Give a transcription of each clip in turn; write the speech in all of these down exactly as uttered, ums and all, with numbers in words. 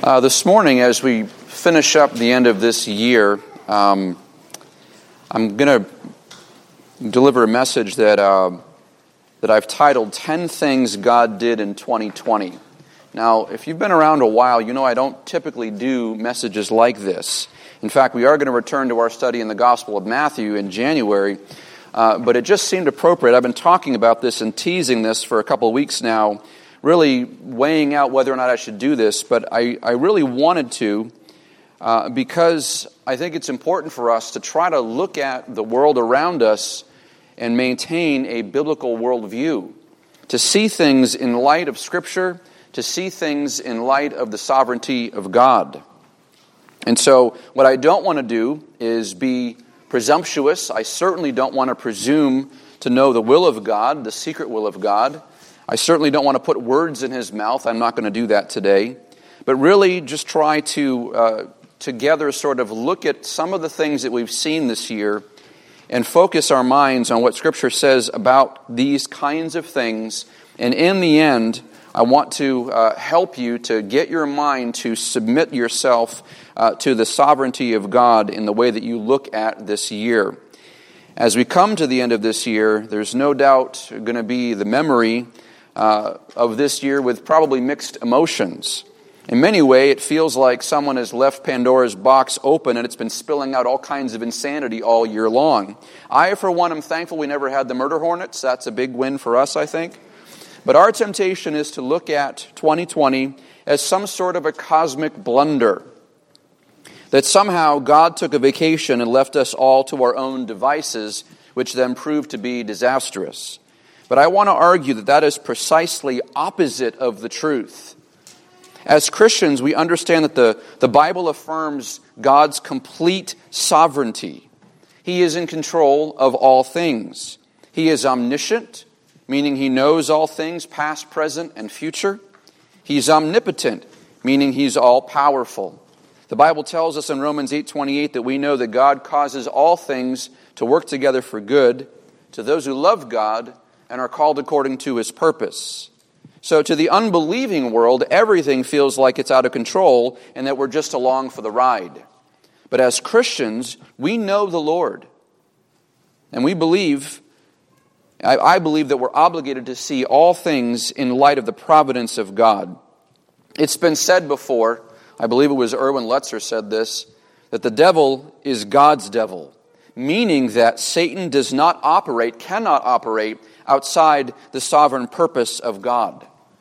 Uh, this morning, as we finish up the end of this year, um, I'm going to deliver a message that uh, that I've titled ten Things God Did in twenty twenty. Now, if you've been around a while, you know I don't typically do messages like this. In fact, we are going to return to our study in the Gospel of Matthew in January, uh, but it just seemed appropriate. I've been talking about this and teasing this for a couple of weeks now, really weighing out whether or not I should do this, but I, I really wanted to uh, because I think it's important for us to try to look at the world around us and maintain a biblical worldview, to see things in light of Scripture, to see things in light of the sovereignty of God. And so what I don't want to do is be presumptuous. I certainly don't want to presume to know the will of God, the secret will of God. I certainly don't want to put words in His mouth. I'm not going to do that today. But really just try to uh, together sort of look at some of the things that we've seen this year and focus our minds on what Scripture says about these kinds of things. And in the end, I want to uh, help you to get your mind to submit yourself uh, to the sovereignty of God in the way that you look at this year. As we come to the end of this year, there's no doubt going to be the memory Uh, of this year with probably mixed emotions. In many ways, it feels like someone has left Pandora's box open and it's been spilling out all kinds of insanity all year long. I, for one, am thankful we never had the murder hornets. That's a big win for us, I think. But our temptation is to look at twenty twenty as some sort of a cosmic blunder. That somehow God took a vacation and left us all to our own devices, which then proved to be disastrous. But I want to argue that that is precisely opposite of the truth. As Christians, we understand that the, the Bible affirms God's complete sovereignty. He is in control of all things. He is omniscient, meaning He knows all things, past, present, and future. He's omnipotent, meaning He's all-powerful. The Bible tells us in Romans eight twenty-eight that we know that God causes all things to work together for good to those who love God and are called according to His purpose. So to the unbelieving world, everything feels like it's out of control and that we're just along for the ride. But as Christians, we know the Lord. And we believe, I, I believe that we're obligated to see all things in light of the providence of God. It's been said before, I believe it was Erwin Lutzer said this, that the devil is God's devil, meaning that Satan does not operate, cannot operate, outside the sovereign purpose of God.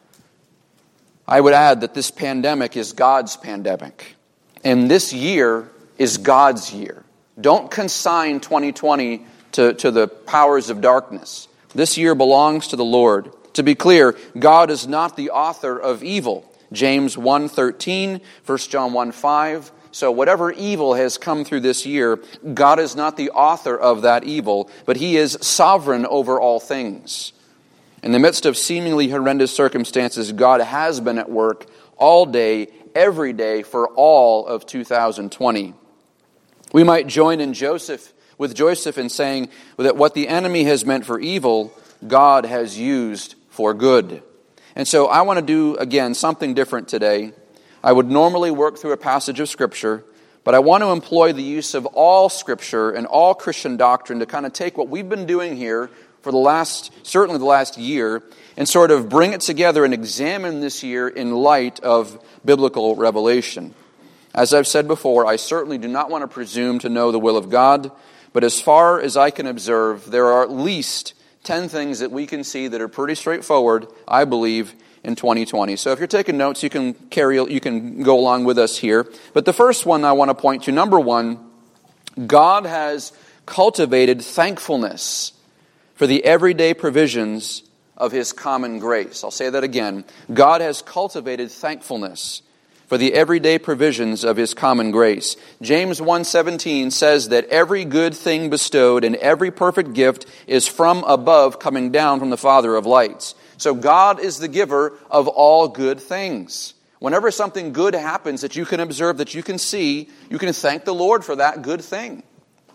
I would add that this pandemic is God's pandemic. And this year is God's year. Don't consign twenty twenty to, to the powers of darkness. This year belongs to the Lord. To be clear, God is not the author of evil. James one thirteen, First John one five. So whatever evil has come through this year, God is not the author of that evil, but He is sovereign over all things. In the midst of seemingly horrendous circumstances, God has been at work all day, every day, for all of two thousand twenty. We might join in Joseph with Joseph in saying that what the enemy has meant for evil, God has used for good. And so I want to do, again, something different today. I would normally work through a passage of Scripture, but I want to employ the use of all Scripture and all Christian doctrine to kind of take what we've been doing here for the last, certainly the last year, and sort of bring it together and examine this year in light of biblical revelation. As I've said before, I certainly do not want to presume to know the will of God, but as far as I can observe, there are at least ten things that we can see that are pretty straightforward, I believe, in twenty twenty. So if you're taking notes, you can carry, you can go along with us here. But the first one I want to point to, number one, God has cultivated thankfulness for the everyday provisions of His common grace. I'll say that again. God has cultivated thankfulness for the everyday provisions of His common grace. James one seventeen says that every good thing bestowed and every perfect gift is from above, coming down from the Father of lights. So God is the giver of all good things. Whenever something good happens that you can observe, that you can see, you can thank the Lord for that good thing.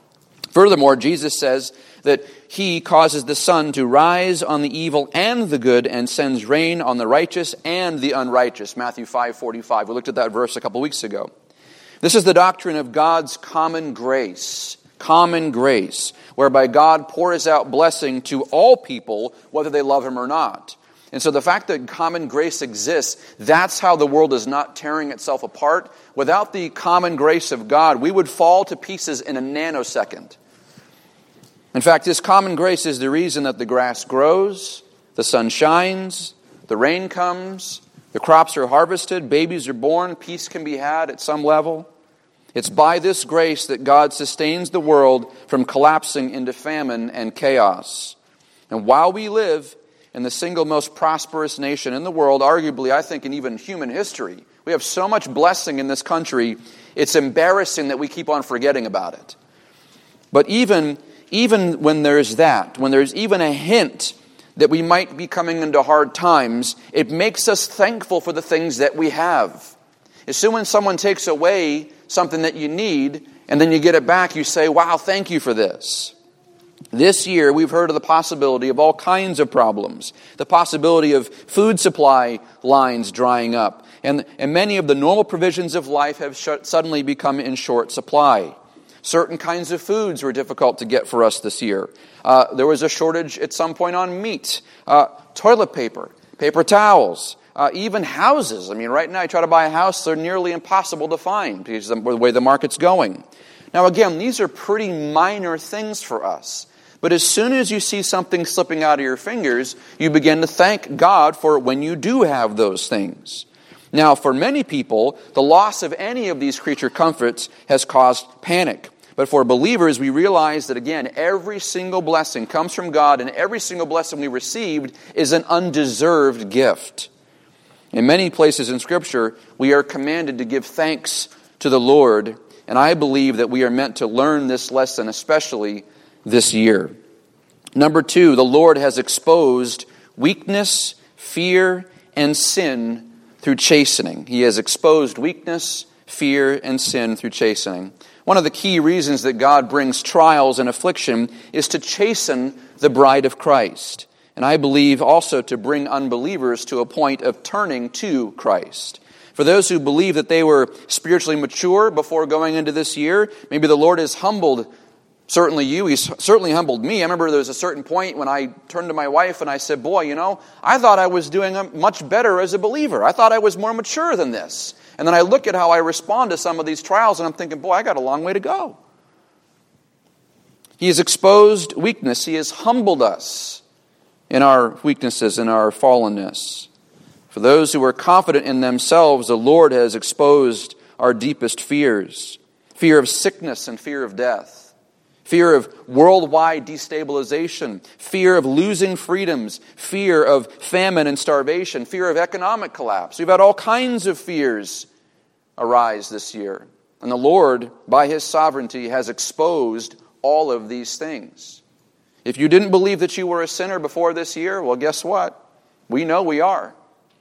Furthermore, Jesus says that he causes the sun to rise on the evil and the good and sends rain on the righteous and the unrighteous. Matthew five forty-five. We looked at that verse a couple weeks ago. This is the doctrine of God's common grace. Common grace, whereby God pours out blessing to all people, whether they love him or not. And so the fact that common grace exists, that's how the world is not tearing itself apart. Without the common grace of God, we would fall to pieces in a nanosecond. In fact, this common grace is the reason that the grass grows, the sun shines, the rain comes, the crops are harvested, babies are born, peace can be had at some level. It's by this grace that God sustains the world from collapsing into famine and chaos. And while we live in the single most prosperous nation in the world, arguably, I think, in even human history, we have so much blessing in this country, it's embarrassing that we keep on forgetting about it. But even, even when there's that, when there's even a hint that we might be coming into hard times, it makes us thankful for the things that we have. As soon as someone takes away something that you need, and then you get it back, you say, wow, thank you for this. This year, we've heard of the possibility of all kinds of problems. The possibility of food supply lines drying up. And, and many of the normal provisions of life have sh- suddenly become in short supply. Certain kinds of foods were difficult to get for us this year. Uh, there was a shortage at some point on meat, uh, toilet paper, paper towels, uh, even houses. I mean, right now, you try to buy a house, they're nearly impossible to find because of the way the market's going. Now, again, these are pretty minor things for us. But as soon as you see something slipping out of your fingers, you begin to thank God for when you do have those things. Now, for many people, the loss of any of these creature comforts has caused panic. But for believers, we realize that, again, every single blessing comes from God, and every single blessing we received is an undeserved gift. In many places in Scripture, we are commanded to give thanks to the Lord, and I believe that we are meant to learn this lesson, especially this year. Number two, the Lord has exposed weakness, fear, and sin through chastening. He has exposed weakness, fear, and sin through chastening. One of the key reasons that God brings trials and affliction is to chasten the bride of Christ. And I believe also to bring unbelievers to a point of turning to Christ. For those who believe that they were spiritually mature before going into this year, maybe the Lord has humbled certainly you. He's certainly humbled me. I remember there was a certain point when I turned to my wife and I said, boy, you know, I thought I was doing much better as a believer. I thought I was more mature than this. And then I look at how I respond to some of these trials and I'm thinking, boy, I got a long way to go. He has exposed weakness. He has humbled us in our weaknesses, in our fallenness. For those who are confident in themselves, the Lord has exposed our deepest fears. Fear of sickness and fear of death. Fear of worldwide destabilization, fear of losing freedoms, fear of famine and starvation, fear of economic collapse. We've had all kinds of fears arise this year. And the Lord, by His sovereignty, has exposed all of these things. If you didn't believe that you were a sinner before this year, well, guess what? We know we are.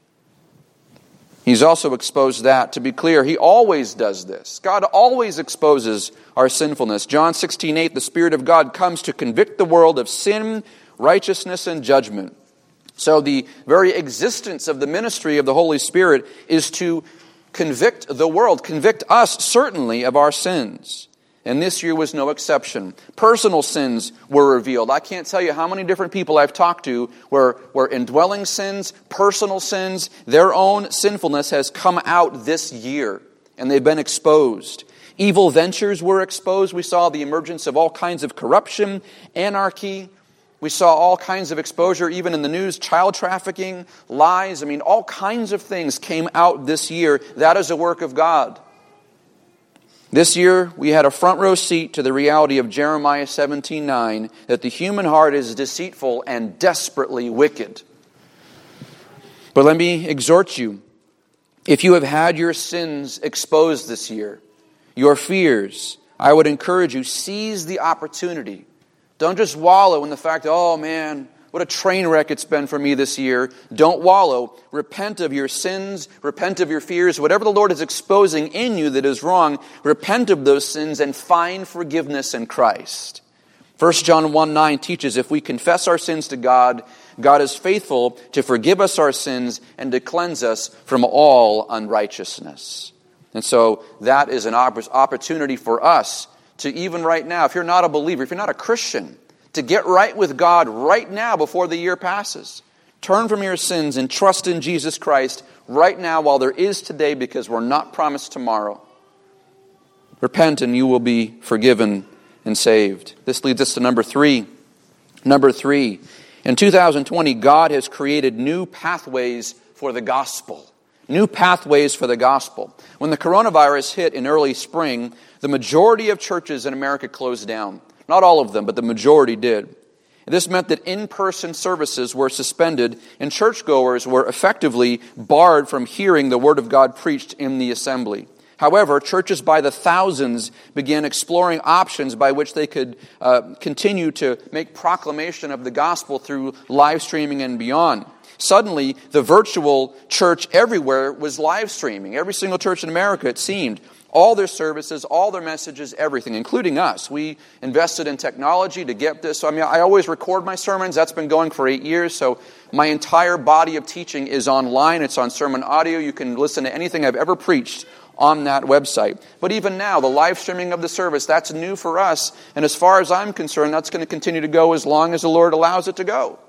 He's also exposed that. To be clear, He always does this. God always exposes our sinfulness. John sixteen eight, the Spirit of God comes to convict the world of sin, righteousness, and judgment. So the very existence of the ministry of the Holy Spirit is to convict the world, convict us certainly of our sins. And this year was no exception. Personal sins were revealed. I can't tell you how many different people I've talked to where, where indwelling sins, personal sins, their own sinfulness has come out this year. And they've been exposed. Evil ventures were exposed. We saw the emergence of all kinds of corruption, anarchy. We saw all kinds of exposure, even in the news, child trafficking, lies. I mean, all kinds of things came out this year. That is a work of God. This year, we had a front row seat to the reality of Jeremiah seventeen nine, that the human heart is deceitful and desperately wicked. But let me exhort you, if you have had your sins exposed this year, your fears, I would encourage you, seize the opportunity. Don't just wallow in the fact, oh man, What a train wreck it's been for me this year. Don't wallow. Repent of your sins. Repent of your fears. Whatever the Lord is exposing in you that is wrong, repent of those sins and find forgiveness in Christ. First John one nine teaches, if we confess our sins to God, God is faithful to forgive us our sins and to cleanse us from all unrighteousness. And so that is an opportunity for us to, even right now, if you're not a believer, if you're not a Christian, to get right with God right now before the year passes. Turn from your sins and trust in Jesus Christ right now while there is today, because we're not promised tomorrow. Repent and you will be forgiven and saved. This leads us to number three. Number three, in two thousand twenty, God has created new pathways for the gospel. New pathways for the gospel. When the coronavirus hit in early spring, the majority of churches in America closed down. Not all of them, but the majority did. This meant that in-person services were suspended and churchgoers were effectively barred from hearing the Word of God preached in the assembly. However, churches by the thousands began exploring options by which they could uh, continue to make proclamation of the gospel through live streaming and beyond. Suddenly, the virtual church everywhere was live streaming. Every single church in America, it seemed. All their services, all their messages, everything, including us. We invested in technology to get this. So, I mean, I always record my sermons. That's been going for eight years. So my entire body of teaching is online. It's on sermon audio. You can listen to anything I've ever preached on that website. But even now, the live streaming of the service, that's new for us. And as far as I'm concerned, that's going to continue to go as long as the Lord allows it to go.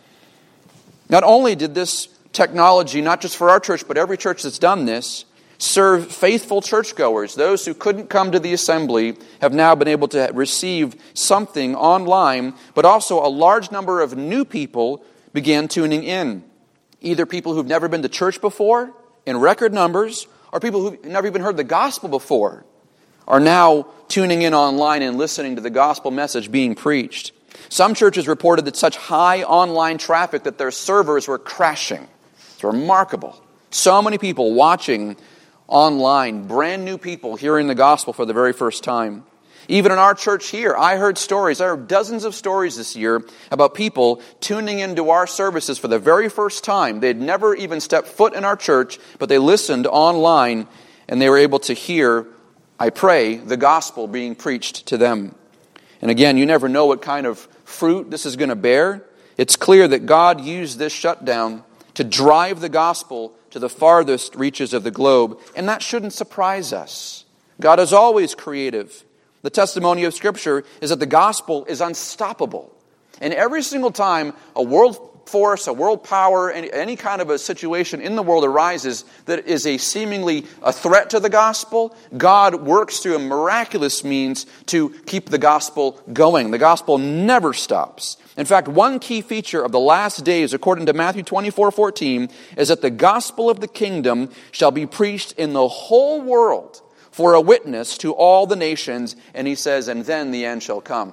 Not only did this technology, not just for our church, but every church that's done this, serve faithful churchgoers. Those who couldn't come to the assembly have now been able to receive something online, but also a large number of new people began tuning in. Either people who've never been to church before, in record numbers, or people who've never even heard the gospel before, are now tuning in online and listening to the gospel message being preached. Some churches reported that such high online traffic that their servers were crashing. It's remarkable. So many people watching online, brand new people hearing the gospel for the very first time. Even in our church here, I heard stories, I heard dozens of stories this year about people tuning into our services for the very first time. They'd never even stepped foot in our church, but they listened online and they were able to hear, I pray, the gospel being preached to them. And again, you never know what kind of fruit this is going to bear. It's clear that God used this shutdown to drive the gospel to the farthest reaches of the globe, and that shouldn't surprise us. God is always creative. The testimony of Scripture is that the gospel is unstoppable. And every single time a world force, a world power, any, any kind of a situation in the world arises that is a seemingly a threat to the gospel, God works through a miraculous means to keep the gospel going. The gospel never stops. In fact, one key feature of the last days, according to Matthew twenty-four fourteen, is that the gospel of the kingdom shall be preached in the whole world for a witness to all the nations. And he says, and then the end shall come.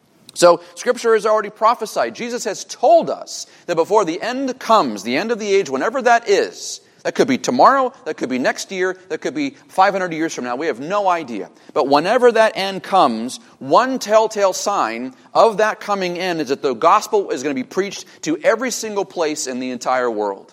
So, Scripture has already prophesied. Jesus has told us that before the end comes, the end of the age, whenever that is, that could be tomorrow, that could be next year, that could be five hundred years from now. We have no idea. But whenever that end comes, one telltale sign of that coming end is that the gospel is going to be preached to every single place in the entire world.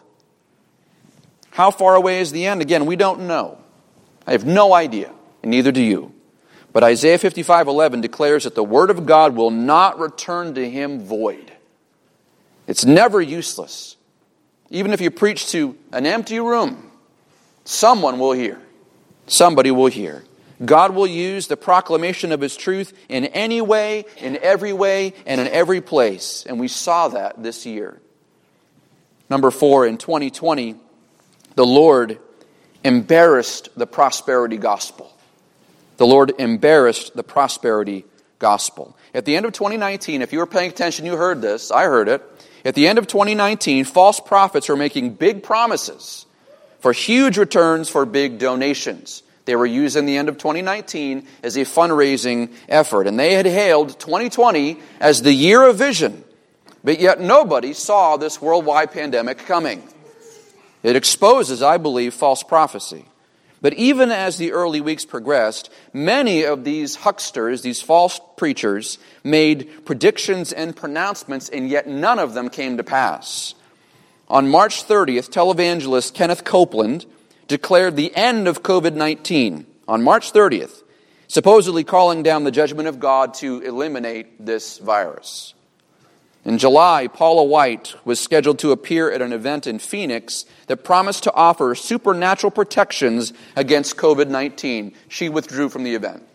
How far away is the end? Again, we don't know. I have no idea, and neither do you. But Isaiah fifty-five eleven declares that the word of God will not return to him void. It's never useless. Even if you preach to an empty room, someone will hear. Somebody will hear. God will use the proclamation of his truth in any way, in every way, and in every place. And we saw that this year. Number four, in twenty twenty, the Lord embarrassed the prosperity gospel. The Lord embarrassed the prosperity gospel. At the end of twenty nineteen, if you were paying attention, you heard this. I heard it. At the end of twenty nineteen, false prophets were making big promises for huge returns for big donations. They were using the end of twenty nineteen as a fundraising effort. And they had hailed twenty twenty as the year of vision. But yet nobody saw this worldwide pandemic coming. It exposes, I believe, false prophecy. But even as the early weeks progressed, many of these hucksters, these false preachers, made predictions and pronouncements, and yet none of them came to pass. On March thirtieth, televangelist Kenneth Copeland declared the end of covid nineteen on March thirtieth, supposedly calling down the judgment of God to eliminate this virus. In July, Paula White was scheduled to appear at an event in Phoenix that promised to offer supernatural protections against covid nineteen. She withdrew from the event.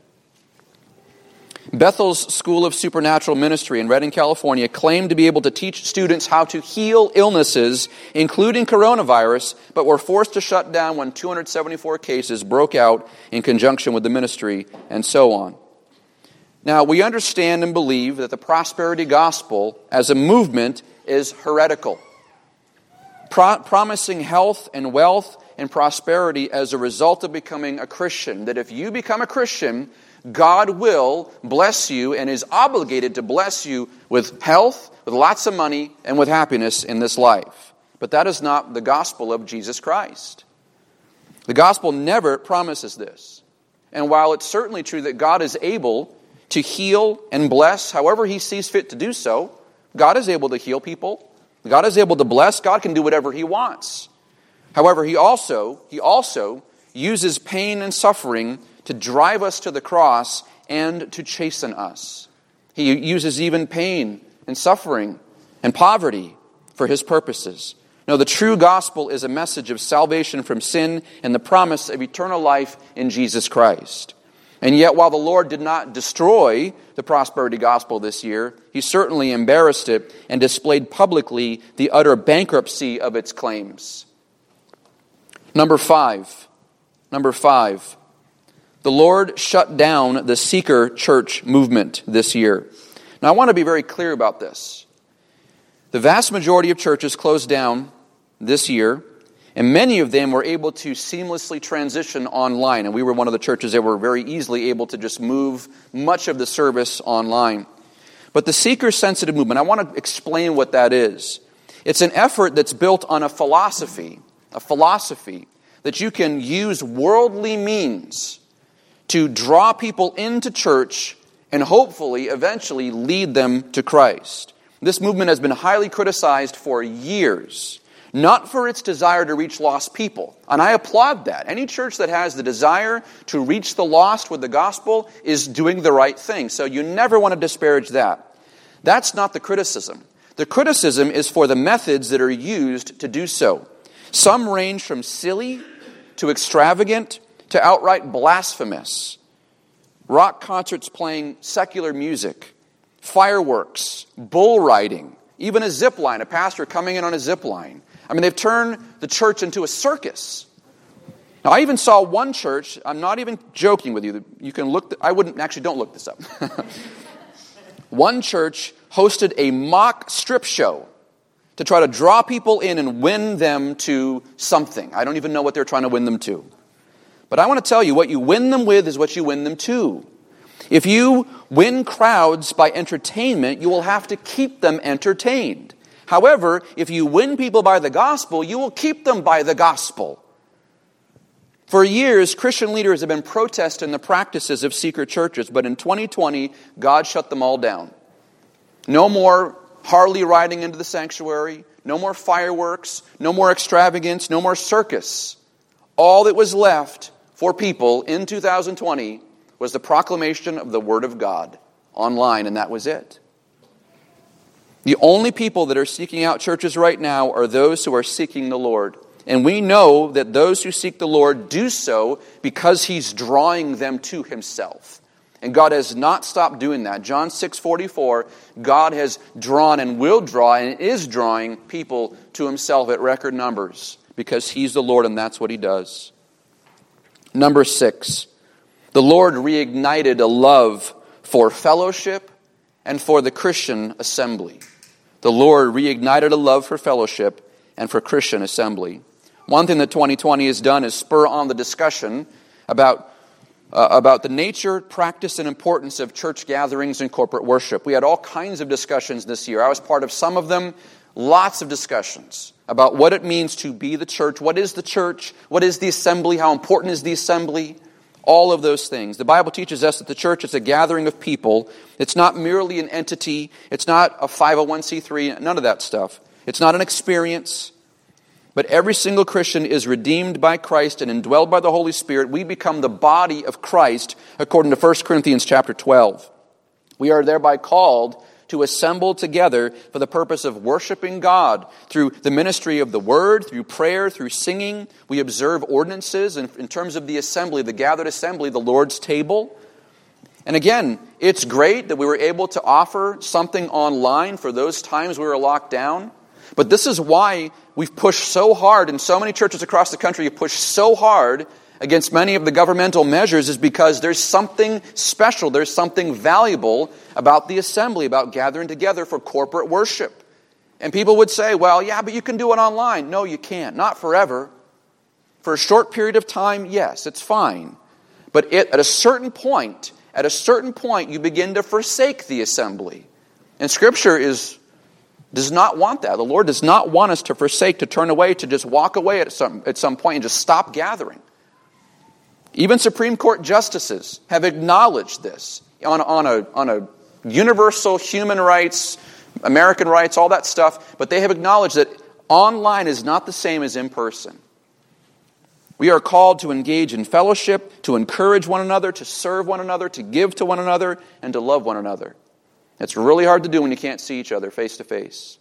Bethel's School of Supernatural Ministry in Redding, California, claimed to be able to teach students how to heal illnesses, including coronavirus, but were forced to shut down when two hundred seventy-four cases broke out in conjunction with the ministry, and so on. Now, we understand and believe that the prosperity gospel as a movement is heretical. Pro- promising health and wealth and prosperity as a result of becoming a Christian. That if you become a Christian, God will bless you and is obligated to bless you with health, with lots of money, and with happiness in this life. But that is not the gospel of Jesus Christ. The gospel never promises this. And while it's certainly true that God is able to heal and bless however He sees fit to do so, God is able to heal people. God is able to bless. God can do whatever He wants. However, He also, He also uses pain and suffering to drive us to the cross and to chasten us. He uses even pain and suffering and poverty for His purposes. No, the true gospel is a message of salvation from sin and the promise of eternal life in Jesus Christ. And yet, while the Lord did not destroy the prosperity gospel this year, He certainly embarrassed it and displayed publicly the utter bankruptcy of its claims. Number five. Number five. The Lord shut down the seeker church movement this year. Now, I want to be very clear about this. The vast majority of churches closed down this year, and many of them were able to seamlessly transition online. And we were one of the churches that were very easily able to just move much of the service online. But the seeker-sensitive movement, I want to explain what that is. It's an effort that's built on a philosophy, a philosophy that you can use worldly means to draw people into church and hopefully eventually lead them to Christ. This movement has been highly criticized for years. Not for its desire to reach lost people. And I applaud that. Any church that has the desire to reach the lost with the gospel is doing the right thing. So you never want to disparage that. That's not the criticism. The criticism is for the methods that are used to do so. Some range from silly to extravagant to outright blasphemous. Rock concerts playing secular music, fireworks, bull riding, even a zip line, a pastor coming in on a zip line. I mean, they've turned the church into a circus. Now, I even saw one church, I'm not even joking with you, you can look, I wouldn't, actually don't look this up. One church hosted a mock strip show to try to draw people in and win them to something. I don't even know what they're trying to win them to. But I want to tell you, what you win them with is what you win them to. If you win crowds by entertainment, you will have to keep them entertained. However, if you win people by the gospel, you will keep them by the gospel. For years, Christian leaders have been protesting the practices of seeker churches, but in twenty twenty, God shut them all down. No more Harley riding into the sanctuary, no more fireworks, no more extravagance, no more circus. All that was left for people in two thousand twenty was the proclamation of the Word of God online, and that was it. The only people that are seeking out churches right now are those who are seeking the Lord. And we know that those who seek the Lord do so because He's drawing them to Himself. And God has not stopped doing that. John six forty-four, God has drawn and will draw and is drawing people to Himself at record numbers because He's the Lord and that's what He does. Number six, the Lord reignited a love for fellowship and for the Christian assembly. The Lord reignited a love for fellowship and for Christian assembly. One thing that twenty twenty has done is spur on the discussion about, uh, about the nature, practice, and importance of church gatherings and corporate worship. We had all kinds of discussions this year. I was part of some of them. lots of discussions about what it means to be the church. What is the church? What is the assembly? How important is the assembly? All of those things. The Bible teaches us that the church is a gathering of people. It's not merely an entity. It's not a five oh one c three, none of that stuff. It's not an experience. But every single Christian is redeemed by Christ and indwelled by the Holy Spirit. We become the body of Christ, according to First Corinthians chapter twelve. We are thereby called to assemble together for the purpose of worshiping God through the ministry of the Word, through prayer, through singing. We observe ordinances in, in terms of the assembly, the gathered assembly, the Lord's table. And again, it's great that we were able to offer something online for those times we were locked down. But this is why we've pushed so hard, and so many churches across the country have pushed so hard against many of the governmental measures, is because there's something special, there's something valuable about the assembly, about gathering together for corporate worship. And people would say, well, yeah, but you can do it online. No, you can't. Not forever. For a short period of time, yes, it's fine. But it, at a certain point, at a certain point, you begin to forsake the assembly. And Scripture is does not want that. The Lord does not want us to forsake, to turn away, to just walk away at some, at some point and just stop gathering. Even Supreme Court justices have acknowledged this on, on, a, on a universal human rights, American rights, all that stuff, but they have acknowledged that online is not the same as in person. We are called to engage in fellowship, to encourage one another, to serve one another, to give to one another, and to love one another. It's really hard to do when you can't see each other face to face.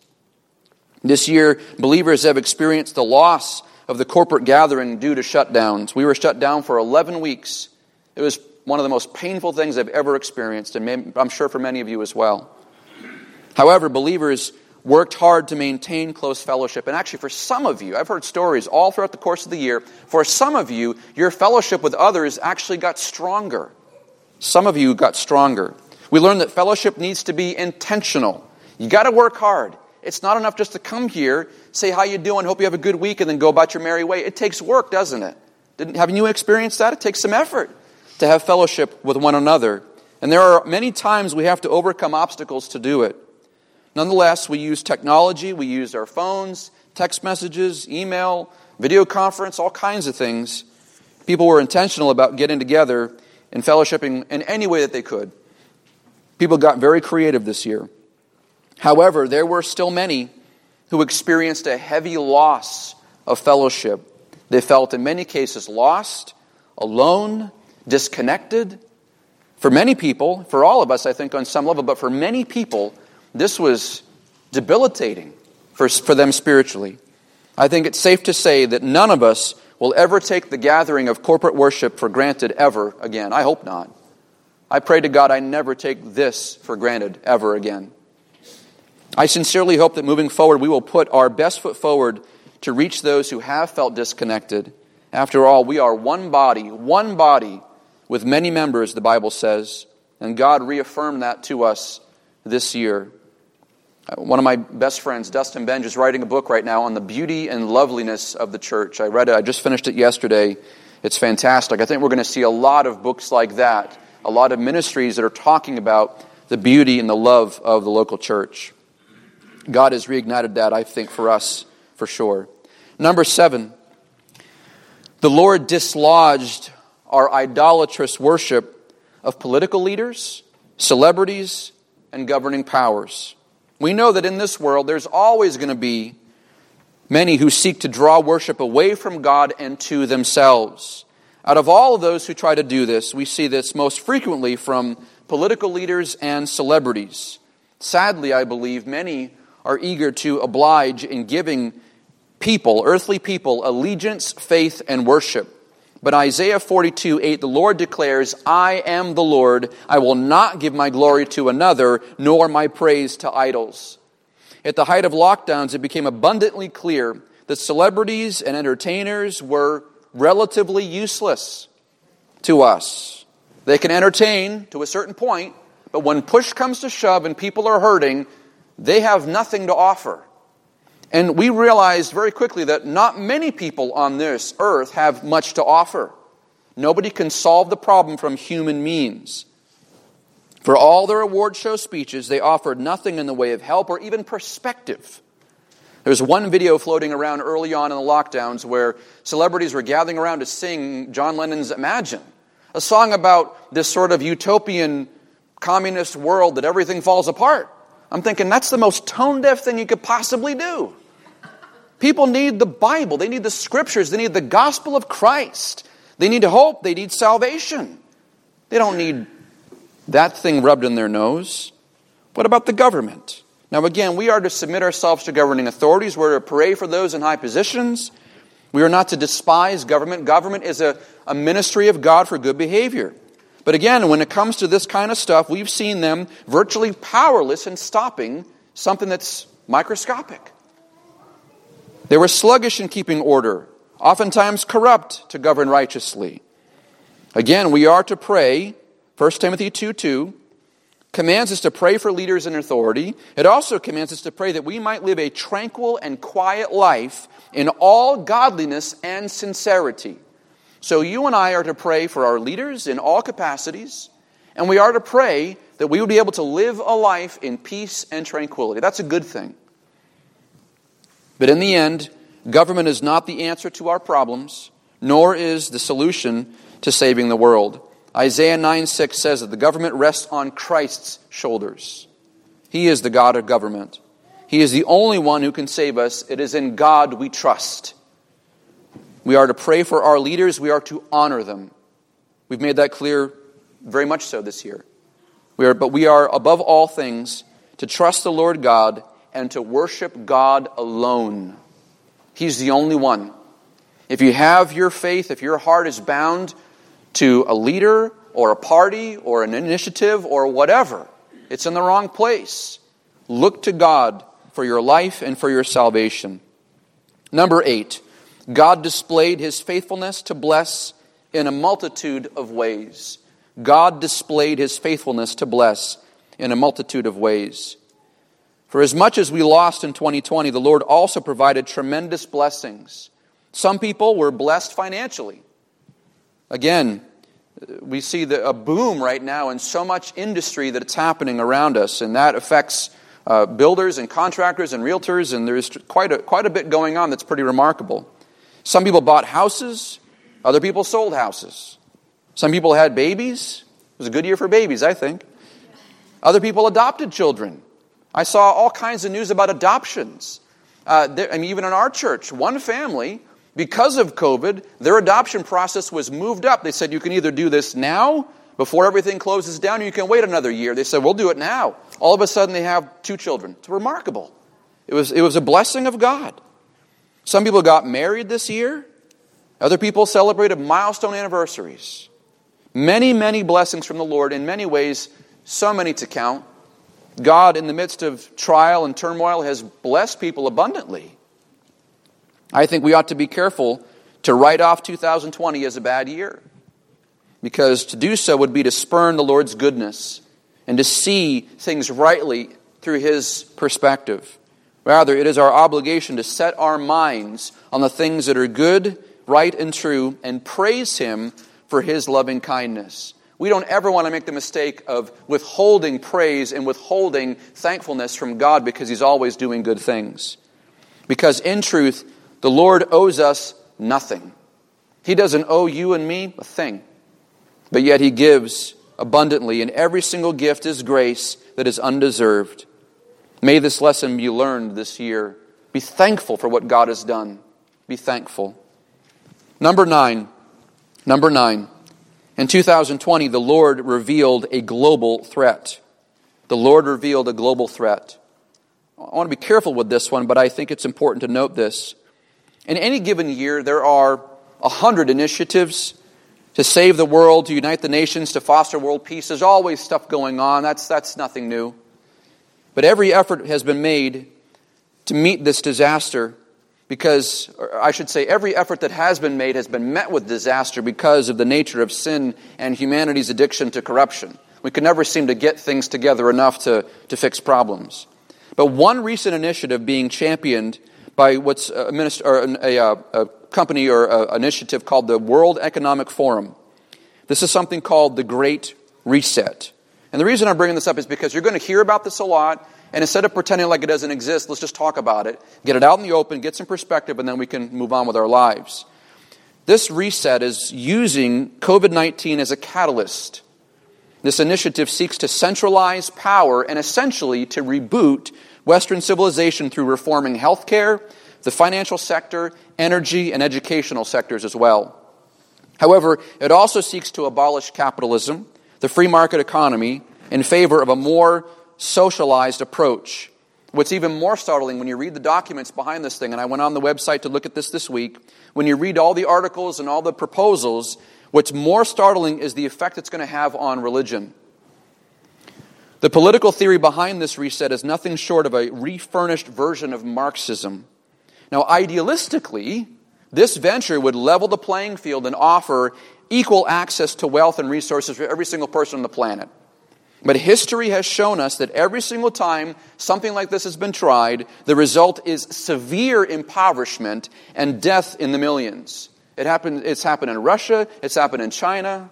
This year, believers have experienced the loss of the corporate gathering due to shutdowns. We were shut down for eleven weeks. It was one of the most painful things I've ever experienced, and I'm sure for many of you as well. However, believers worked hard to maintain close fellowship. And actually, for some of you, I've heard stories all throughout the course of the year, for some of you, your fellowship with others actually got stronger. Some of you got stronger. We learned that fellowship needs to be intentional. You got to work hard. It's not enough just to come here, say how you doing, hope you have a good week, and then go about your merry way. It takes work, doesn't it? Didn't, haven't you experienced that? It takes some effort to have fellowship with one another. And there are many times we have to overcome obstacles to do it. Nonetheless, we use technology, we use our phones, text messages, email, video conference, all kinds of things. People were intentional about getting together and fellowshipping in any way that they could. People got very creative this year. However, there were still many who experienced a heavy loss of fellowship. They felt in many cases lost, alone, disconnected. For many people, for all of us I think on some level, but for many people, this was debilitating for, for them spiritually. I think it's safe to say that none of us will ever take the gathering of corporate worship for granted ever again. I hope not. I pray to God I never take this for granted ever again. I sincerely hope that moving forward we will put our best foot forward to reach those who have felt disconnected. After all, we are one body, one body with many members, the Bible says, and God reaffirmed that to us this year. One of my best friends, Dustin Benj, is writing a book right now on the beauty and loveliness of the church. I read it, I just finished it yesterday. It's fantastic. I think we're going to see a lot of books like that, a lot of ministries that are talking about the beauty and the love of the local church. God has reignited that, I think, for us, for sure. Number seven, the Lord dislodged our idolatrous worship of political leaders, celebrities, and governing powers. We know that in this world there's always going to be many who seek to draw worship away from God and to themselves. Out of all of those who try to do this, we see this most frequently from political leaders and celebrities. Sadly, I believe many are eager to oblige in giving people, earthly people, allegiance, faith, and worship. But Isaiah forty-two eight, the Lord declares, I am the Lord, I will not give my glory to another, nor my praise to idols. At the height of lockdowns, it became abundantly clear that celebrities and entertainers were relatively useless to us. They can entertain to a certain point, but when push comes to shove and people are hurting, they have nothing to offer. And we realized very quickly that not many people on this earth have much to offer. Nobody can solve the problem from human means. For all their award show speeches, they offered nothing in the way of help or even perspective. There's one video floating around early on in the lockdowns where celebrities were gathering around to sing John Lennon's Imagine, a song about this sort of utopian communist world that everything falls apart. I'm thinking that's the most tone-deaf thing you could possibly do. People need the Bible. They need the Scriptures. They need the gospel of Christ. They need hope. They need salvation. They don't need that thing rubbed in their nose. What about the government? Now again, we are to submit ourselves to governing authorities. We're to pray for those in high positions. We are not to despise government. Government is a, a ministry of God for good behavior. But again, when it comes to this kind of stuff, we've seen them virtually powerless in stopping something that's microscopic. They were sluggish in keeping order, oftentimes corrupt to govern righteously. Again, we are to pray. First Timothy two two commands us to pray for leaders in authority. It also commands us to pray that we might live a tranquil and quiet life in all godliness and sincerity. So you and I are to pray for our leaders in all capacities, and we are to pray that we would be able to live a life in peace and tranquility. That's a good thing. But in the end, government is not the answer to our problems, nor is the solution to saving the world. Isaiah nine six says that the government rests on Christ's shoulders. He is the God of government. He is the only one who can save us. It is in God we trust. We are to pray for our leaders. We are to honor them. We've made that clear very much so this year. We are, but we are, above all things, to trust the Lord God and to worship God alone. He's the only one. If you have your faith, if your heart is bound to a leader or a party or an initiative or whatever, it's in the wrong place. Look to God for your life and for your salvation. Number eight, God displayed His faithfulness to bless in a multitude of ways. God displayed His faithfulness to bless in a multitude of ways. For as much as we lost in twenty twenty, the Lord also provided tremendous blessings. Some people were blessed financially. Again, we see the, a boom right now in so much industry that it's happening around us, and that affects uh, builders and contractors and realtors, and there's quite a, quite a bit going on that's pretty remarkable. Some people bought houses, other people sold houses. Some people had babies. It was a good year for babies, I think. Other people adopted children. I saw all kinds of news about adoptions. Uh, there, I mean, even in our church, one family, because of COVID, their adoption process was moved up. They said, you can either do this now, before everything closes down, or you can wait another year. They said, we'll do it now. All of a sudden, they have two children. It's remarkable. It was, it was a blessing of God. Some people got married this year. Other people celebrated milestone anniversaries. Many, many blessings from the Lord. In many ways, so many to count. God, in the midst of trial and turmoil, has blessed people abundantly. I think we ought to be careful to write off two thousand twenty as a bad year, because to do so would be to spurn the Lord's goodness and to see things rightly through His perspective. Rather, it is our obligation to set our minds on the things that are good, right, and true, and praise Him for His loving kindness. We don't ever want to make the mistake of withholding praise and withholding thankfulness from God because He's always doing good things. Because in truth, the Lord owes us nothing. He doesn't owe you and me a thing. But yet He gives abundantly, and every single gift is grace that is undeserved. May this lesson be learned this year. Be thankful for what God has done. Be thankful. Number nine. Number nine. In two thousand twenty, the Lord revealed a global threat. The Lord revealed a global threat. I want to be careful with this one, but I think it's important to note this. In any given year, there are a hundred initiatives to save the world, to unite the nations, to foster world peace. There's always stuff going on. That's, that's nothing new. But every effort has been made to meet this disaster because, or I should say, every effort that has been made has been met with disaster because of the nature of sin and humanity's addiction to corruption. We can never seem to get things together enough to, to fix problems. But one recent initiative being championed by what's a, minister, or a, a, a company or an initiative called the World Economic Forum. This is something called the Great Reset. And the reason I'm bringing this up is because you're going to hear about this a lot, And instead of pretending like it doesn't exist, let's just talk about it, get it out in the open, get some perspective, and then we can move on with our lives. This reset is using covid nineteen as a catalyst. This initiative seeks to centralize power and essentially to reboot Western civilization through reforming healthcare, the financial sector, energy, and educational sectors as well. However, it also seeks to abolish capitalism, the free market economy, in favor of a more socialized approach. What's even more startling when you read the documents behind this thing, and I went on the website to look at this this week, when you read all the articles and all the proposals, what's more startling is the effect it's going to have on religion. The political theory behind this reset is nothing short of a refurnished version of Marxism. Now, idealistically, this venture would level the playing field and offer equal access to wealth and resources for every single person on the planet. But history has shown us that every single time something like this has been tried, the result is severe impoverishment and death in the millions. It happened, it's happened in Russia, it's happened in China.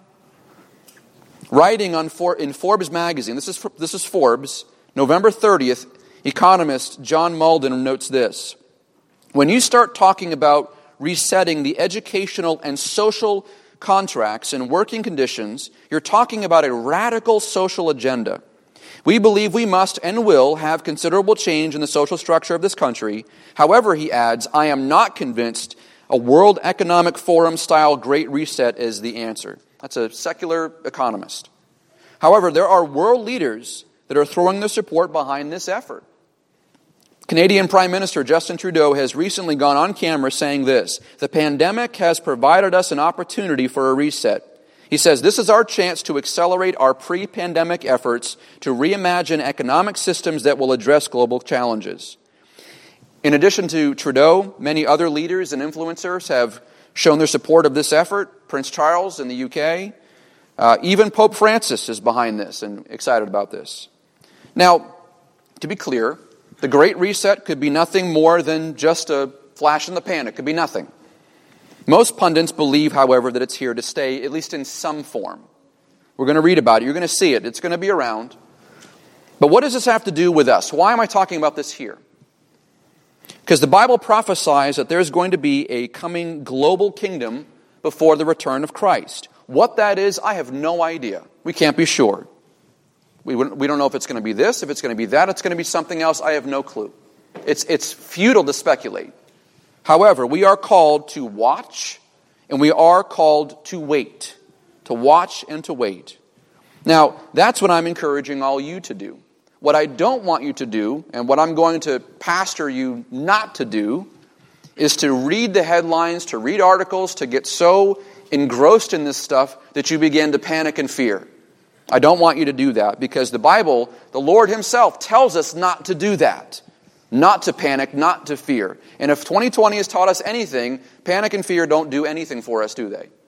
Writing on For, in Forbes magazine, this is, this is Forbes, November thirtieth, economist John Malden notes this: when you start talking about resetting the educational and social contracts and working conditions, you're talking about a radical social agenda. We believe we must and will have considerable change in the social structure of this country. However, he adds, I am not convinced a World Economic Forum-style Great Reset is the answer. That's a secular economist. However, there are world leaders that are throwing their support behind this effort. Canadian Prime Minister Justin Trudeau has recently gone on camera saying this: the pandemic has provided us an opportunity for a reset. He says, this is our chance to accelerate our pre-pandemic efforts to reimagine economic systems that will address global challenges. In addition to Trudeau, many other leaders and influencers have shown their support of this effort. Prince Charles in the U K. Uh, even Pope Francis is behind this and excited about this. Now, to be clear, the Great Reset could be nothing more than just a flash in the pan. It could be nothing. Most pundits believe, however, that it's here to stay, at least in some form. We're going to read about it. You're going to see it. It's going to be around. But what does this have to do with us? Why am I talking about this here? Because the Bible prophesies that there's going to be a coming global kingdom before the return of Christ. What that is, I have no idea. We can't be sure. We, we don't know if it's going to be this, if it's going to be that, it's going to be something else. I have no clue. It's, it's futile to speculate. However, we are called to watch, and we are called to wait. To watch and to wait. Now, that's what I'm encouraging all you to do. What I don't want you to do, and what I'm going to pastor you not to do, is to read the headlines, to read articles, to get so engrossed in this stuff that you begin to panic and fear. I don't want you to do that, because the Bible, the Lord Himself, tells us not to do that. Not to panic, not to fear. And if twenty twenty has taught us anything, panic and fear don't do anything for us, do they?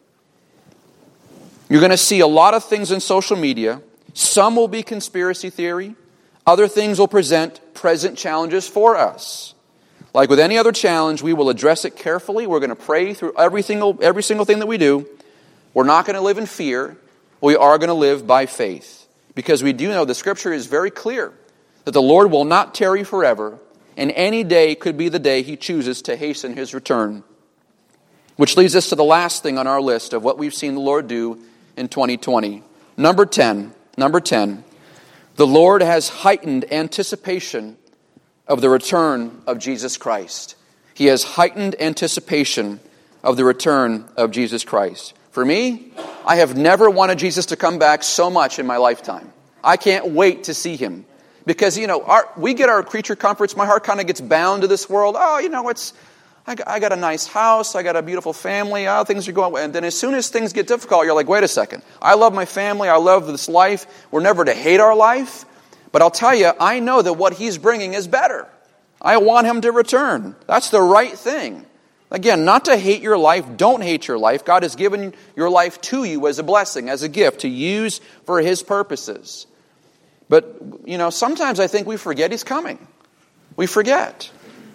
You're going to see a lot of things in social media. Some will be conspiracy theory. Other things will present present challenges for us. Like with any other challenge, we will address it carefully. We're going to pray through every single, every single thing that we do. We're not going to live in fear. We are going to live by faith. Because we do know the Scripture is very clear that the Lord will not tarry forever, and any day could be the day He chooses to hasten His return. Which leads us to the last thing on our list of what we've seen the Lord do in twenty twenty. Number ten. Number ten. The Lord has heightened anticipation of the return of Jesus Christ. He has heightened anticipation of the return of Jesus Christ. For me, I have never wanted Jesus to come back so much in my lifetime. I can't wait to see Him. Because, you know, our, we get our creature comforts. My heart kind of gets bound to this world. Oh, you know, it's I got, I got a nice house. I got a beautiful family. Oh, things are going well. And then as soon as things get difficult, you're like, wait a second. I love my family. I love this life. We're never to hate our life. But I'll tell you, I know that what He's bringing is better. I want Him to return. That's the right thing. Again, not to hate your life. Don't hate your life. God has given your life to you as a blessing, as a gift, to use for His purposes. But, you know, sometimes I think we forget He's coming. We forget.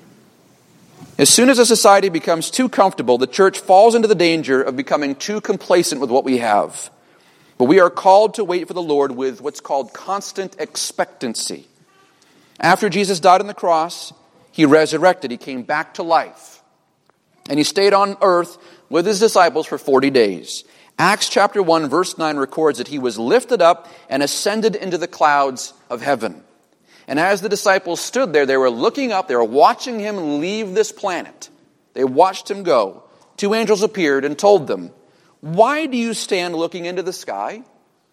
As soon as a society becomes too comfortable, the church falls into the danger of becoming too complacent with what we have. But we are called to wait for the Lord with what's called constant expectancy. After Jesus died on the cross, he resurrected. He came back to life. And he stayed on earth with his disciples for forty days. Acts chapter one, verse nine records that he was lifted up and ascended into the clouds of heaven. And as the disciples stood there, they were looking up, they were watching him leave this planet. They watched him go. Two angels appeared and told them, "Why do you stand looking into the sky?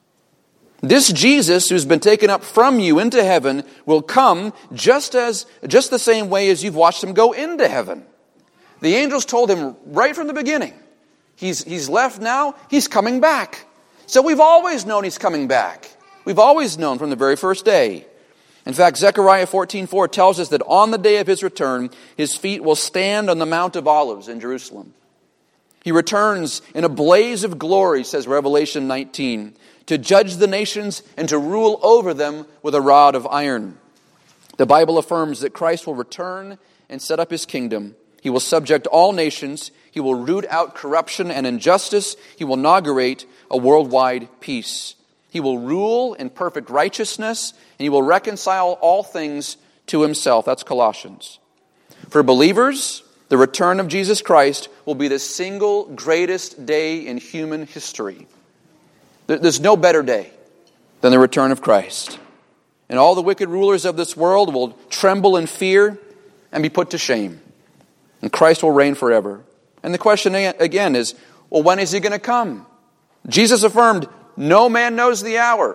This Jesus who's been taken up from you into heaven will come just as just the same way as you've watched him go into heaven." The angels told him right from the beginning, he's, he's left now, he's coming back. So we've always known he's coming back. We've always known from the very first day. In fact, Zechariah fourteen four tells us that on the day of his return, his feet will stand on the Mount of Olives in Jerusalem. He returns in a blaze of glory, says Revelation nineteen, to judge the nations and to rule over them with a rod of iron. The Bible affirms that Christ will return and set up his kingdom. He will subject all nations. He will root out corruption and injustice. He will inaugurate a worldwide peace. He will rule in perfect righteousness, and he will reconcile all things to himself. That's Colossians. For believers, the return of Jesus Christ will be the single greatest day in human history. There's no better day than the return of Christ. And all the wicked rulers of this world will tremble in fear and be put to shame. And Christ will reign forever. And the question again is, well, when is he going to come? Jesus affirmed, no man knows the hour.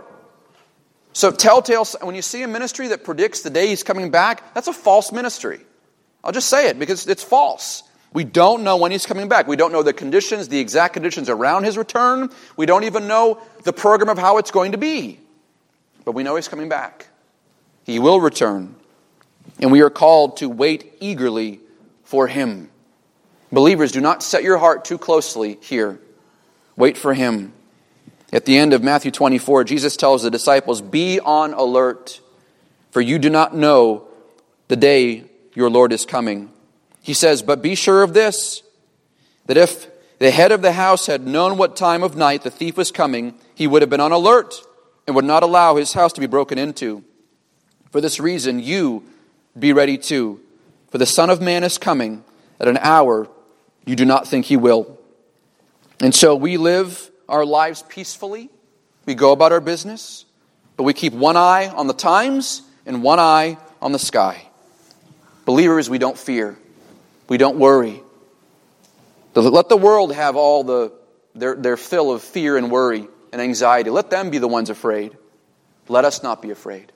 So telltale, when you see a ministry that predicts the day he's coming back, that's a false ministry. I'll just say it because it's false. We don't know when he's coming back. We don't know the conditions, the exact conditions around his return. We don't even know the program of how it's going to be. But we know he's coming back. He will return. And we are called to wait eagerly for him. Believers, do not set your heart too closely here. Wait for him. At the end of Matthew twenty-four, Jesus tells the disciples, "Be on alert, for you do not know the day your Lord is coming." He says, "But be sure of this, that if the head of the house had known what time of night the thief was coming, he would have been on alert and would not allow his house to be broken into. For this reason, you be ready too, for the Son of Man is coming at an hour you do not think he will." And so we live our lives peacefully. We go about our business, but we keep one eye on the times and one eye on the sky. Believers, we don't fear. We don't worry. Let the world have all the their, their fill of fear and worry and anxiety. Let them be the ones afraid. Let us not be afraid.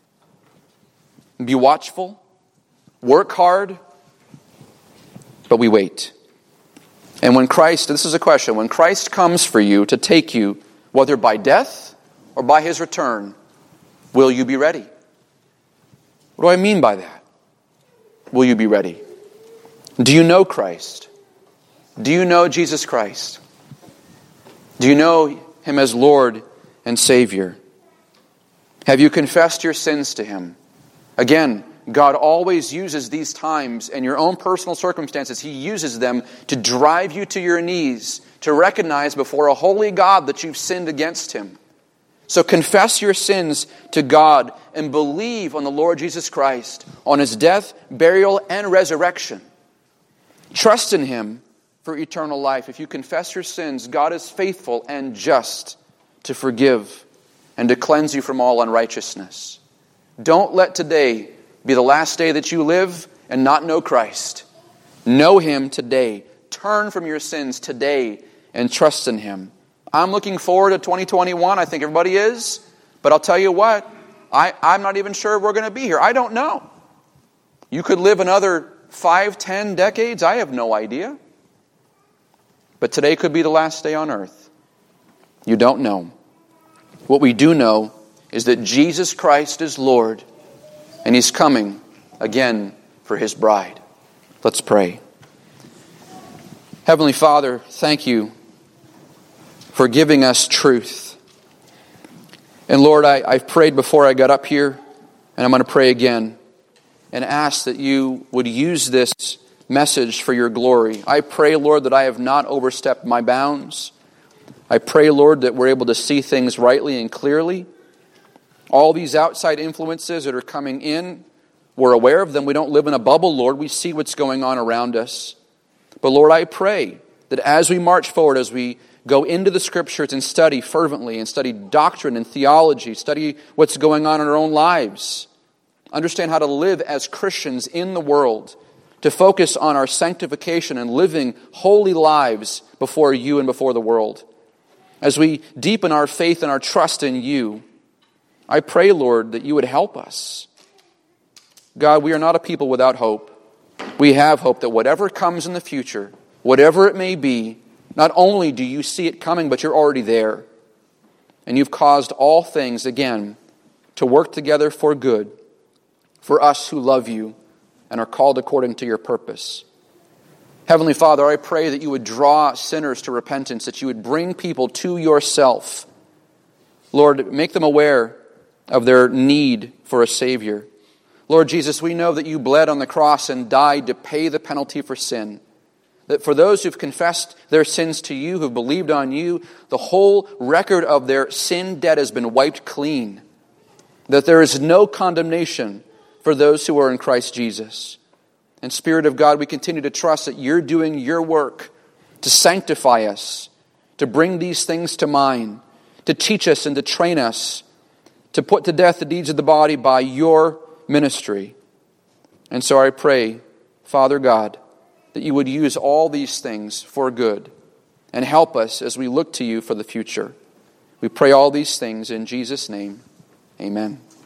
Be watchful. Work hard. But we wait. And when Christ, this is a question, when Christ comes for you to take you, whether by death or by his return, will you be ready? What do I mean by that? Will you be ready? Do you know Christ? Do you know Jesus Christ? Do you know him as Lord and Savior? Have you confessed your sins to him? Again, God always uses these times and your own personal circumstances. He uses them to drive you to your knees, to recognize before a holy God that you've sinned against him. So confess your sins to God and believe on the Lord Jesus Christ, on his death, burial, and resurrection. Trust in him for eternal life. If you confess your sins, God is faithful and just to forgive and to cleanse you from all unrighteousness. Don't let today be the last day that you live and not know Christ. Know him today. Turn from your sins today and trust in him. I'm looking forward to twenty twenty-one. I think everybody is. But I'll tell you what, I, I'm not even sure we're going to be here. I don't know. You could live another five, ten decades. I have no idea. But today could be the last day on earth. You don't know. What we do know is that Jesus Christ is Lord, and he's coming again for his bride. Let's pray. Heavenly Father, thank you for giving us truth. And Lord, I, I've prayed before I got up here, and I'm going to pray again and ask that you would use this message for your glory. I pray, Lord, that I have not overstepped my bounds. I pray, Lord, that we're able to see things rightly and clearly. all these outside influences that are coming in, we're aware of them. We don't live in a bubble, Lord. We see what's going on around us. But Lord, I pray that as we march forward, as we go into the Scriptures and study fervently and study doctrine and theology, study what's going on in our own lives, understand how to live as Christians in the world, to focus on our sanctification and living holy lives before you and before the world. As we deepen our faith and our trust in you, I pray, Lord, that you would help us. God, we are not a people without hope. We have hope that whatever comes in the future, whatever it may be, not only do you see it coming, but you're already there. And you've caused all things, again, to work together for good, for us who love you and are called according to your purpose. Heavenly Father, I pray that you would draw sinners to repentance, that you would bring people to yourself. Lord, make them aware of their need for a Savior. Lord Jesus, we know that you bled on the cross and died to pay the penalty for sin. That for those who've confessed their sins to you, who've believed on you, the whole record of their sin debt has been wiped clean. That there is no condemnation for those who are in Christ Jesus. And Spirit of God, we continue to trust that you're doing your work to sanctify us, to bring these things to mind, to teach us and to train us, to put to death the deeds of the body by your ministry. And so I pray, Father God, that you would use all these things for good and help us as we look to you for the future. We pray all these things in Jesus' name. Amen.